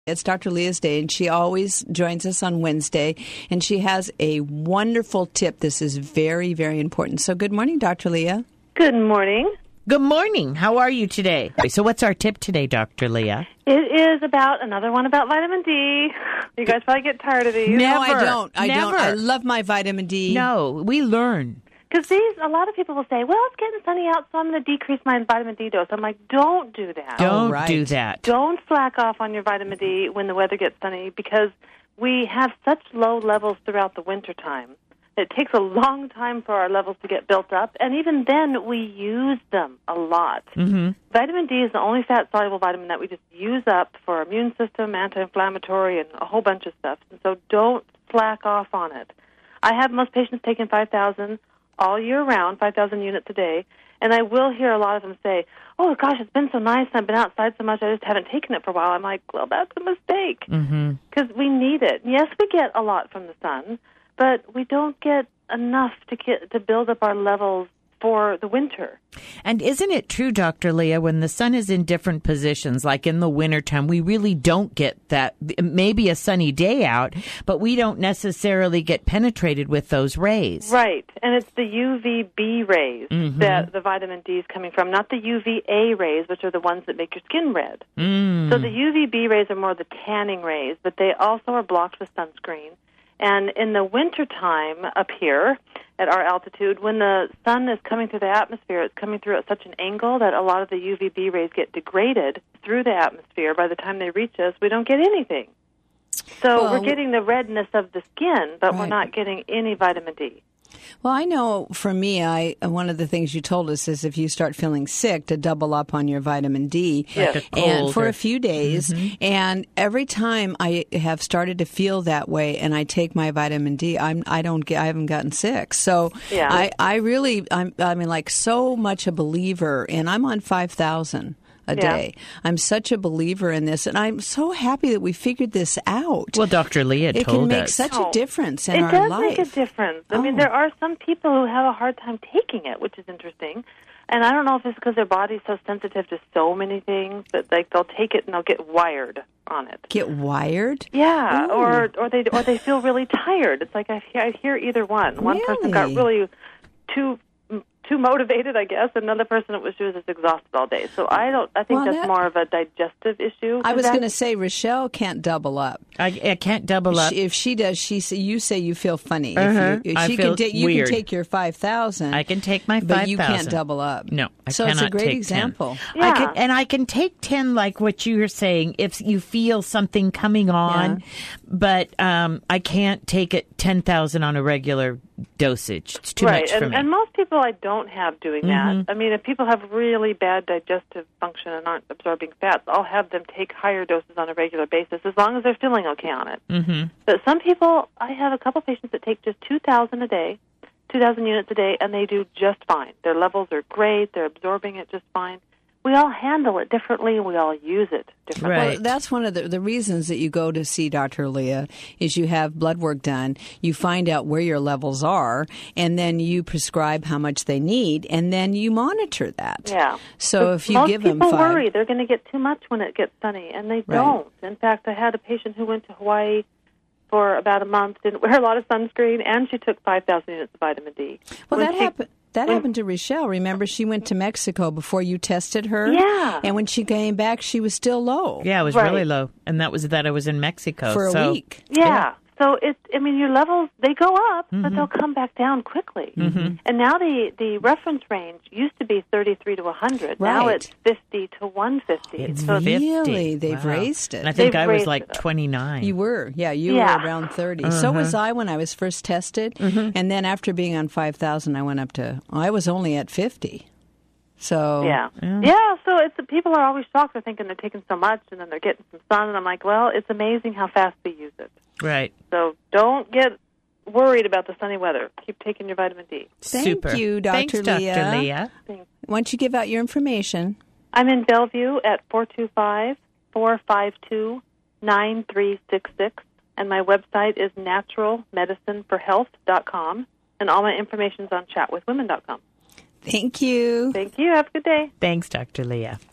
It's Dr. Leah's Day, and she always joins us on Wednesday, and she has a wonderful tip. This is very, very important. So good morning, Dr. Leah. Good morning. Good morning. How are you today? So what's our tip today, Dr. Leah? It is about another one about vitamin D. You guys probably get tired of these. No, I don't. I Never. don't. I love my vitamin D. No, we learn. Because a lot of people will say, well, it's getting sunny out, so I'm going to decrease my vitamin D dose. I'm like, don't do that. Don't right. do that. Don't slack off on your vitamin D when the weather gets sunny, because we have such low levels throughout the wintertime. It takes a long time for our levels to get built up, and even then we use them a lot. Mm-hmm. Vitamin D is the only fat-soluble vitamin that we just use up for our immune system, anti-inflammatory, and a whole bunch of stuff. And so don't slack off on it. I have most patients taking 5,000 all year round, 5,000 units a day, and I will hear a lot of them say, oh, gosh, it's been so nice, and I've been outside so much, I just haven't taken it for a while. I'm like, well, that's a mistake, because we need it. Yes, we get a lot from the sun, but we don't get enough to build up our levels for the winter. And isn't it true, Dr. Leah, when the sun is in different positions, like in the wintertime, we really don't get that, maybe a sunny day out, but we don't necessarily get penetrated with those rays. Right, and it's the UVB rays that the vitamin D is coming from, not the UVA rays, which are the ones that make your skin red. So the UVB rays are more the tanning rays, but they also are blocked with sunscreen. And in the wintertime up here at our altitude, when the sun is coming through the atmosphere, it's coming through at such an angle that a lot of the UVB rays get degraded through the atmosphere. By the time they reach us, we don't get anything. So we're getting the redness of the skin, but we're not getting any vitamin D. Well, I know for me, one of the things you told us is if you start feeling sick, to double up on your vitamin D, and for a few days. And every time I have started to feel that way, and I take my vitamin D, I haven't gotten sick. So I'm like so much a believer, and I'm on 5,000. A day. I'm such a believer in this, and I'm so happy that we figured this out. Well, Dr. Leah told us. It can make such a difference in our life. It does make a difference. I mean, there are some people who have a hard time taking it, which is interesting. And I don't know if it's because their body's so sensitive to so many things that they'll take it and they'll get wired on it. Get wired? Yeah, or they feel really tired. It's like I hear either one. One person got really too motivated, I guess. Another person, she was just exhausted all day. So I think that's more of a digestive issue. I was going to say Rochelle can't double up. I can't double up. If she does, you say you feel funny. I feel weird. You can take your 5,000. I can take my 5,000. But you can't double up. No, I so cannot it's a great take example. 10. Yeah. I can take 10, like what you were saying, if you feel something coming on, but I can't take it 10,000 on a regular dosage. It's too much for me. And most people I don't have doing that. I mean, if people have really bad digestive function and aren't absorbing fats, I'll have them take higher doses on a regular basis as long as they're feeling okay on it. But some people, I have a couple patients that take just 2,000 a day, 2,000 units a day, and they do just fine. Their levels are great. They're absorbing it just fine. We all handle it differently, and we all use it differently. Right. Well, that's one of the reasons that you go to see Dr. Leah is you have blood work done, you find out where your levels are, and then you prescribe how much they need, and then you monitor that. Yeah. So if you give them 5... Most people worry they're going to get too much when it gets sunny, and they don't. In fact, I had a patient who went to Hawaii for about a month, didn't wear a lot of sunscreen, and she took 5,000 units of vitamin D. Well, that happened to Rochelle. Remember, she went to Mexico before you tested her? Yeah. And when she came back, she was still low. Yeah, it was really low. And that was that I was in Mexico. For a week. Yeah. So your levels, they go up, but they'll come back down quickly. And now the reference range used to be 33 to 100. Now it's 50 to 150. It's so 50. Really? They've raised it. And I think I was like 29. You were. Yeah, you were around 30. So was I when I was first tested. And then after being on 5,000, I went up to, I was only at 50. So So people are always shocked. They're thinking they're taking so much, and then they're getting some sun. And I'm like, well, it's amazing how fast we use it. Right. So don't get worried about the sunny weather. Keep taking your vitamin D. Thank you, Dr. Thanks, Leah. Dr. Leah. Thanks. Why don't you give out your information? I'm in Bellevue at 425-452-9366, and my website is naturalmedicineforhealth.com, and all my information is on chatwithwomen.com. Thank you. Thank you. Have a good day. Thanks, Dr. Leah.